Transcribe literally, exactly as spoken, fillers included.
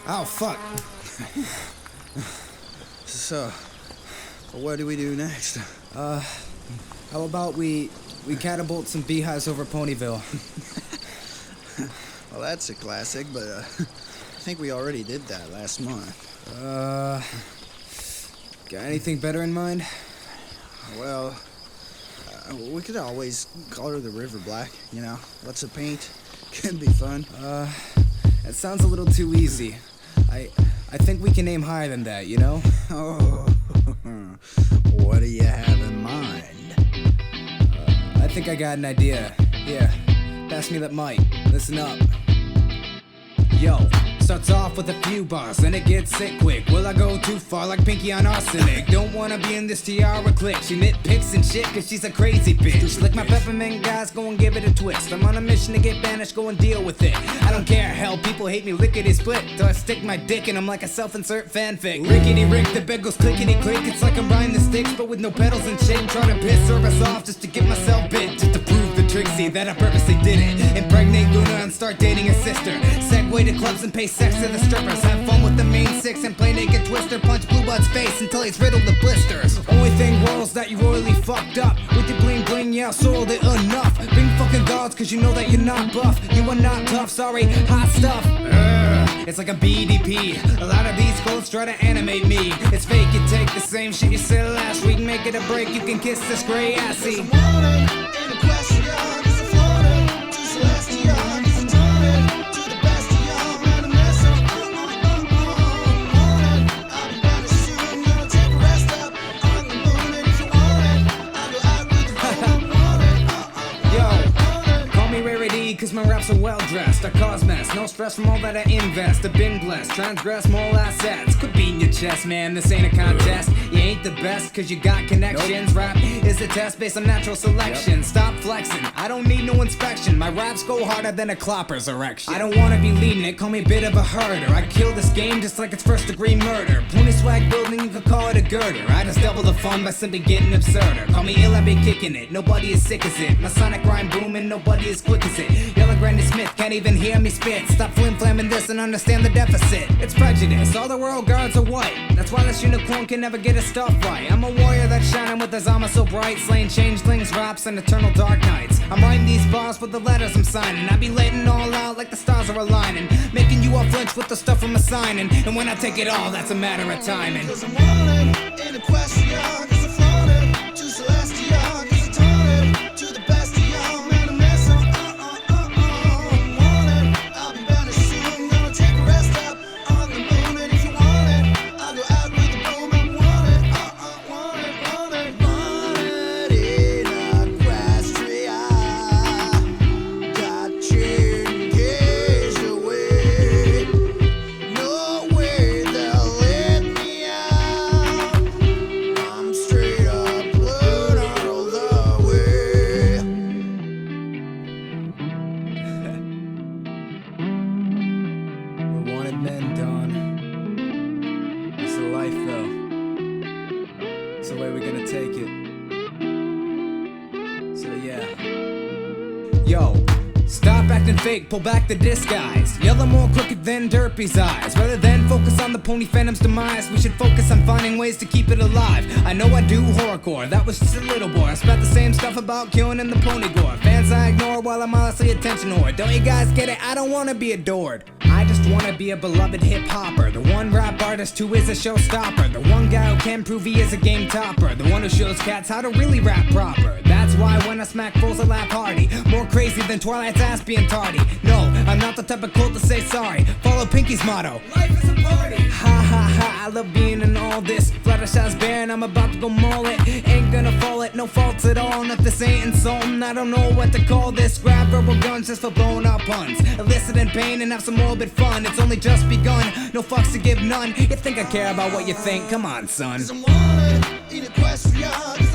Oh, fuck. So, what do we do next? Uh, how about we we catapult some beehives over Ponyville? Well, that's a classic, but uh, I think we already did that last month. Uh, got anything better in mind? Well, uh, we could always color the river black, you know? Lots of paint. Could be fun. Uh, that sounds a little too easy. I I think we can aim higher than that, you know? Oh, what do you have in mind? Uh, I think I got an idea. Here, pass me that mic. Listen up. Yo, starts off with a few bars, then it gets sick quick. Will I go too far like Pinky on arsenic? Don't wanna be in this tiara clique. She nitpicks and shit cause she's a crazy bitch. Lick my peppermint guys, go and give it a twist. I'm on a mission to get banished, go and deal with it. I don't care, hell, people hate me lickety split. So I stick my dick in them like a self-insert fanfic. Rickety rick, the bed goes clickety click. It's like I'm riding the sticks but with no pedals and shit. Trying to piss service off just to get myself bit. Just to prove the Trixie that I purposely did it. Impregnate Luna and start dating her sister. Segue to clubs and pay sex to the strippers. Have fun with the main six and play naked twister. Punch Blue Bud's face until he's riddled with blisters. Only thing royals that you royally fucked up. With your bling bling, yeah, soiled it enough. Bring fucking gods cause you know that you're not buff. You are not tough, sorry, hot stuff. Ugh, it's like a B D P. A lot of these clothes try to animate me. It's fake, you take the same shit you said last week. Make it a break, you can kiss this gray assy. Cause my raps are well dressed, I cause mess, no stress from all that I invest. I've been blessed, transgress more assets. Could be in your chest, man, this ain't a contest. You ain't the best cause you got connections. Nope. Rap is a test based on natural selection. Yep. Stop flexing, I don't need no inspection. My raps go harder than a clopper's erection. I don't wanna be leading it, call me a bit of a herder. I kill this game just like it's first degree murder. Pony swag building, you could call it a girder. I just double the fun by simply getting absurder. Call me ill, I be kicking it, nobody is sick as it. My sonic rhyme booming, nobody is quick as it. Yellow Granny Smith can't even hear me spit. Stop flim-flamming this and understand the deficit. It's prejudice, all the royal guards are white. That's why this unicorn can never get a stuff right. I'm a warrior that's shining with his armor so bright. Slaying changelings, raps, and eternal dark nights. I'm writing these bars with the letters I'm signing. I be letting all out like the stars are aligning. Making you all flinch with the stuff I'm assigning. And when I take it all, that's a matter of timing. Cause I'm wanted in a question, cause I'm floated to celestial, cause I'm taunted to the best of y'all, man, I'm messing. Men, Don. It's the life, though. It's the way we're gonna take it. So, yeah. Yo, stop acting fake, pull back the disguise. Yellow more crooked than Derpy's eyes. Rather than focus on the pony phantom's demise, we should focus on finding ways to keep it alive. I know I do horrorcore, that was just a little boy. I spat the same stuff about killing in the pony gore. Fans I ignore while I'm honestly attention whore. Don't you guys get it? I don't wanna be adored. I just wanna be a beloved hip-hopper. The one rap artist who is a showstopper. The one guy who can prove he is a game topper. The one who shows cats how to really rap proper. That's why when I smack fools I laugh hardy. More crazy than Twilight's ass being tardy. No, I'm not the type of cool to say sorry. Follow Pinky's motto, life is a party. Ha ha ha, I love being in all this. Fluttershy's bare and I'm about to go maul it. Ain't gonna fall it, no faults at all. And if this ain't insulting, I don't know what to call this. Grab verbal guns just for blowing up puns. Eliciting pain and have some morbid fun. It's only just begun, no fucks to give none. You think I care about what you think? Come on, son. Cause I'm wanted in a question,